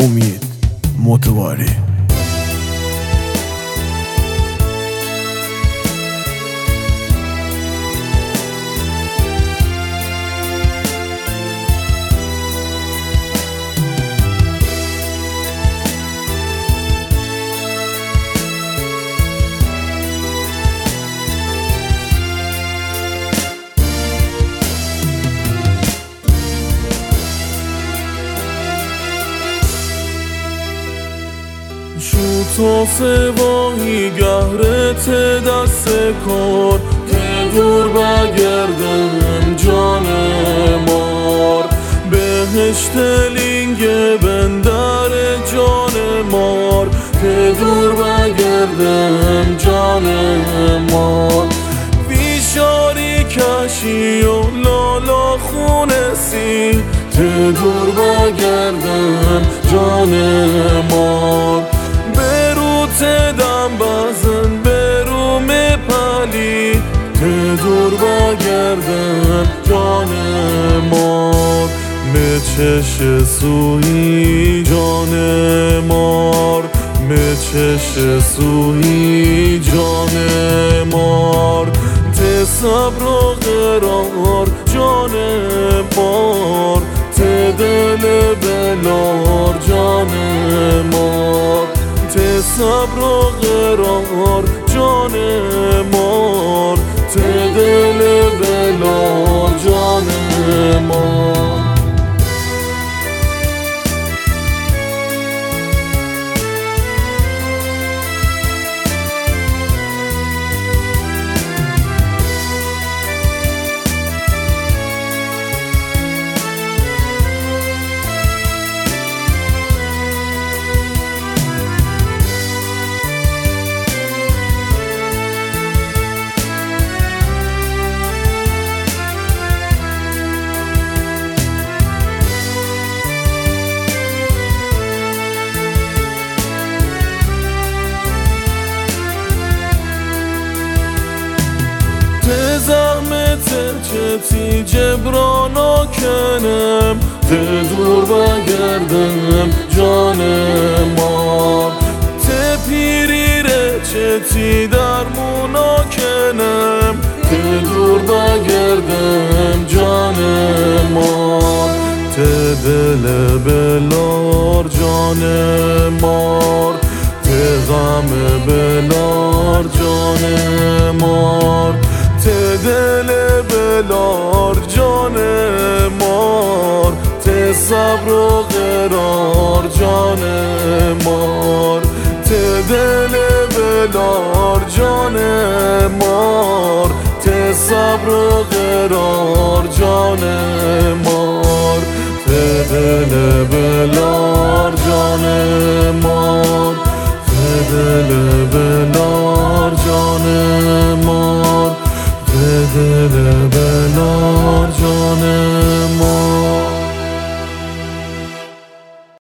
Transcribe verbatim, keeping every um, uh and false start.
امید متواری. تو سواهی گهرت دست کار که دور بگردم جان مار، بهشت لینگ بندر جان مار که دور بگردم جان مار. بیشاری کشی و لالا خونسی که دور بگردم جان مار. تدم بزن برو مپلی که دور بگردم جان مار. مچش سوی جان مار، مچش سوی جان مار. ته صبر و قرار جان مار، ته دل بلار جان مار. ته صبر و قرار جان مار، ته دل بلار جان مار. ته زحمت چتی جبرانا کنم، ته دور بگردم جان مار. ته پیری چتی درمونا کنم، ته دور بگردم جان مار. ته دل بلار جان مار، ته غم بلار جان مار. ته دل بلار جان مار، ته صبر و قرار جان مار. ته دل بلار جان مار، ته صبر و قرار جان مار. ته دل بلار جان مار، ته دل بلار جان مار.